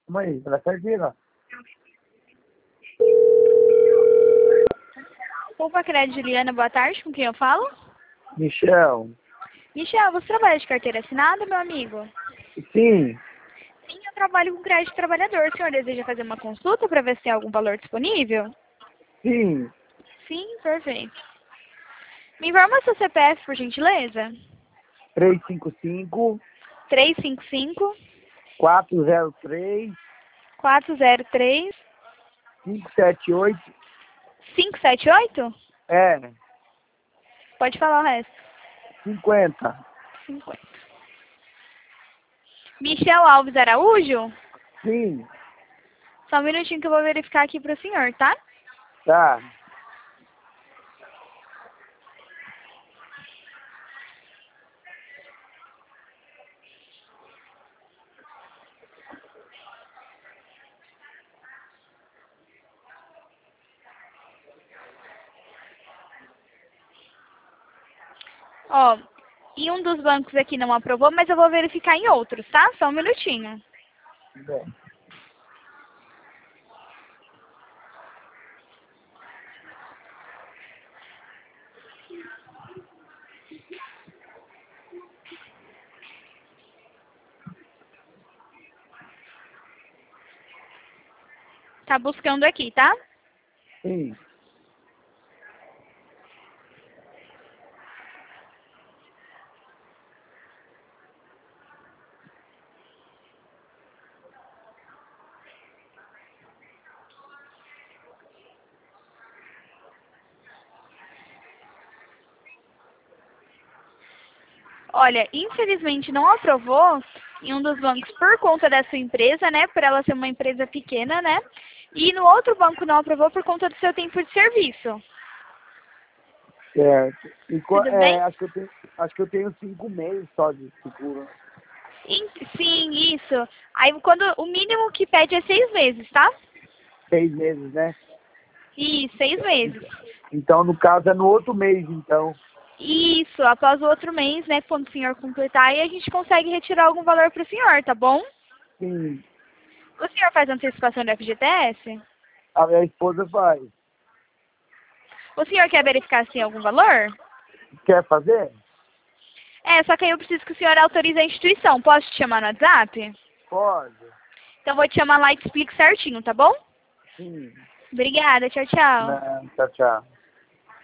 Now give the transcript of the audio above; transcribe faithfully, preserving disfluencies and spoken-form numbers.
Mãe, ela tá vira. Opa, Crédito Juliana, boa tarde, com quem eu falo? Michel. Michel, você trabalha de carteira assinada, meu amigo? Sim, Sim, eu trabalho com crédito trabalhador. O senhor deseja fazer uma consulta para ver se tem algum valor disponível? sim. Sim, perfeito. Me informa seu C P F, por gentileza. três cinco cinco, três cinco cinco, quatro zero três, quatro zero três, cinco sete oito. cinco sete oito? É, Pode falar o resto. cinquenta. cinquenta. Michel Alves Araújo? Sim, Só um minutinho que eu vou verificar aqui para o senhor, tá? tá. Ó, e um dos bancos aqui não aprovou, mas eu vou verificar em outros, tá? Só um minutinho. Bem, Tá buscando aqui, tá? sim. Olha, infelizmente não aprovou em um dos bancos por conta da sua empresa, né? Por ela ser uma empresa pequena, né? E no outro banco não aprovou por conta do seu tempo de serviço. Certo. E, qua- Tudo é, bem? acho, que eu tenho, acho que eu tenho cinco meses só de seguro. Em- Sim, isso. Aí quando o mínimo que pede é seis meses, tá? Seis meses, né? Isso, seis meses. Então, no caso, é no outro mês, então. Isso, após o outro mês, né? Quando o senhor completar, aí a gente consegue retirar algum valor para o senhor, tá bom? Sim. O senhor faz antecipação do F G T S? A minha esposa faz. O senhor quer verificar se tem algum valor? Quer fazer? É, só que aí eu preciso que o senhor autorize a instituição. Posso te chamar no WhatsApp? Pode. Então eu vou te chamar lá e te explico certinho, tá bom? Sim. Obrigada, tchau, tchau. Não, tchau, tchau.